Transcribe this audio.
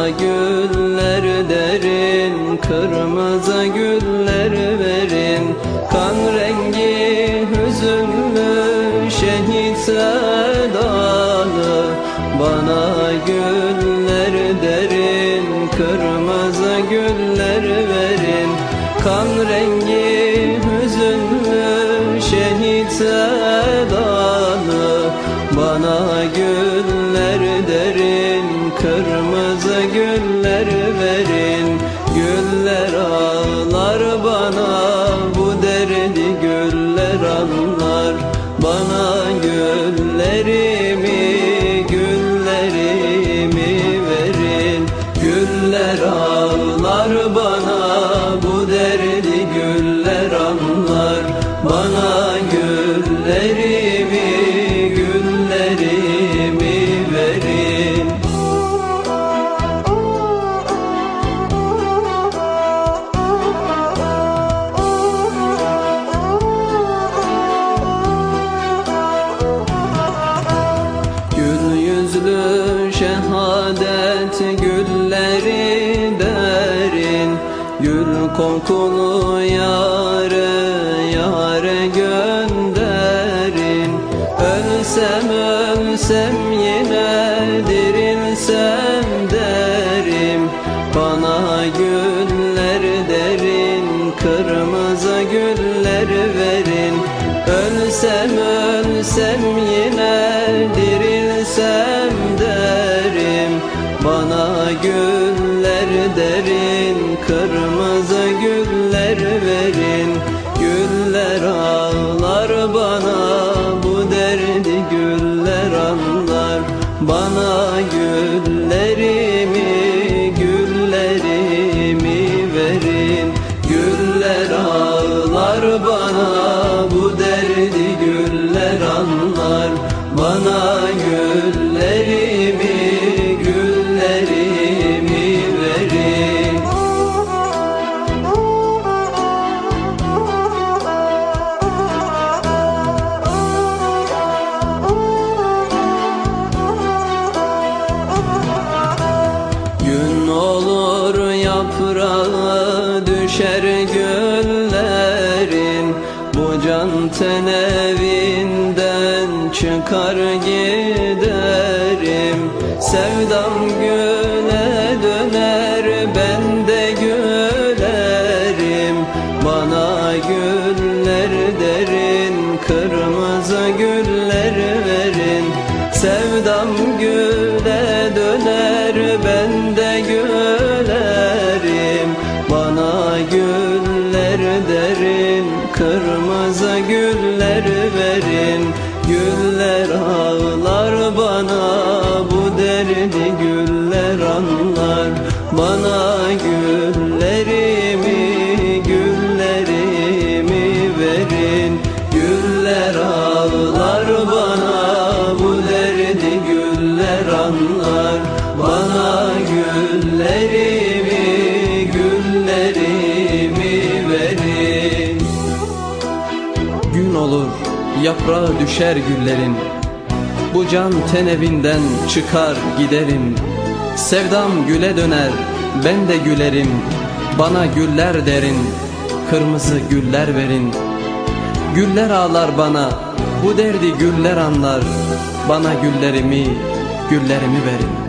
Bana güller derin, kırmızı güller verin. Kan rengi hüzünlü şehit sedalı. Bana güller derin, kırmızı güller verin. Kan rengi hüzünlü şehit sedalı. Bana güller derin, kırmızı güller verin. Güller ağlar bana, bu derdi güller anlar. Bana güllerimi, güllerimi verin. Güller ağlar bana, bu derdi güller anlar. Bana güllerimi, güllerimi verin. Gül yüzlü şehadet gülleri derin. Gül kokulu yâre, yâre gönderin. Ölsem ölsem yine dirilsem derim. Bana güller derin, kırmızı güller verin. Ölsem ölsem yine dirilsem derim. Bana güller derin, kırmızı güller verin. Güller ağlar bana, bu derdi güller anlar. Bana güllerimi, güllerimi verin. Güller ağlar bana, bu derdi güller anlar. Bana güllerimi, güllerimi verin. Gün olur yaprağı düşer güllerin. Bu can tenevinden çıkar giderim. Sevdam güle döner, ben de gülerim. Bana güller derin, kırmızı güller verin. Sevdam güle döner, ben de gülerim. Bana güller derin, kırmızı güller verin. Güller ağlar bana, bu derdi güller anlar. Bana güllerimi, güllerimi verin. Güller ağlar bana, bu derdi güller anlar. Bana güllerimi, güllerimi verin. Gün olur yaprağı düşer güllerin. Bu can tenevinden çıkar giderim. Sevdam güle döner, ben de gülerim. Bana güller derin, kırmızı güller verin. Güller ağlar bana, bu derdi güller anlar. Bana güllerimi, güllerimi verin.